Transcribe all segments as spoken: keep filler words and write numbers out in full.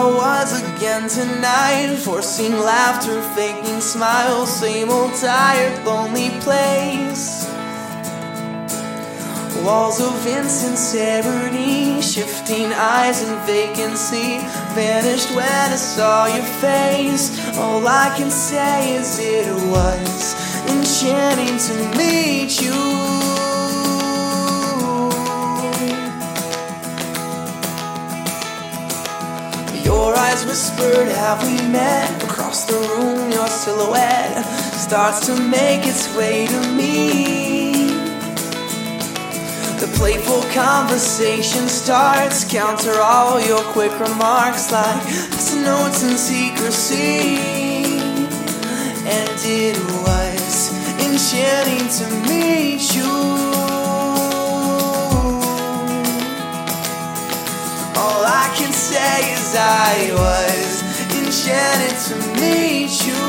I was again tonight, forcing laughter, faking smiles, same old tired, lonely place. Walls of insincerity, shifting eyes and vacancy, vanished when I saw your face. All I can say is it was enchanting to meet you. Your eyes whispered, have we met? Across the room, your silhouette starts to make its way to me. The playful conversation starts, counter all your quick remarks like pass notes in secrecy. And it was enchanting to meet you. All I can say is I was enchanted to meet you.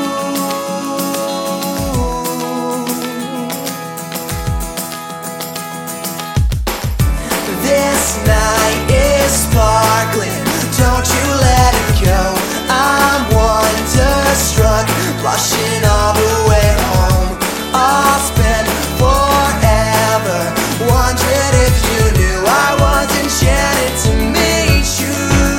This night is sparkling, don't you let it go. I'm wonderstruck, blushing all the way home. I'll spend forever wondering if you knew I was enchanted to meet you.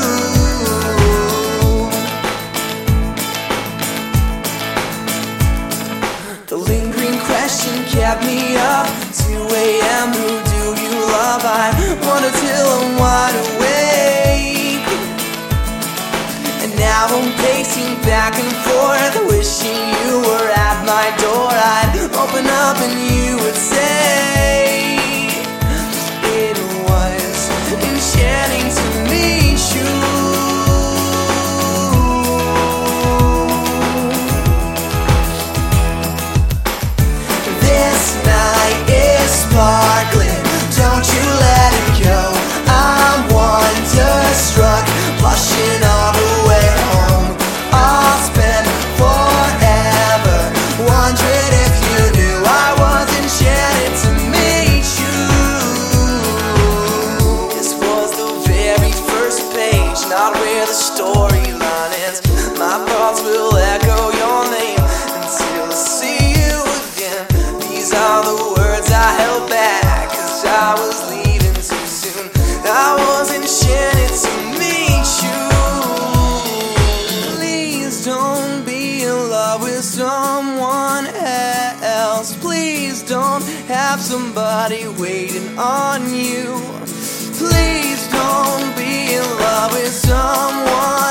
The lingering question kept me up, two a m Who do you love? I wonder till I'm wide awake. And now I'm pacing back and forth, wishing you were at my door. I'd open up and you would say it was enchanting to meet you. This night is sparkling, don't you let it go. I'm wonderstruck, blushing all the way home. I'll spend forever wondering if you knew I was enchanted to meet you. This was the very first page, not where the storyline ends. My thoughts will echo your name until I see you again. These are the words I held back, cause I was leaving too soon. I was enchanted to meet you. Please don't be in love with someone else. Please don't have somebody waiting on you. Please don't be in love with someone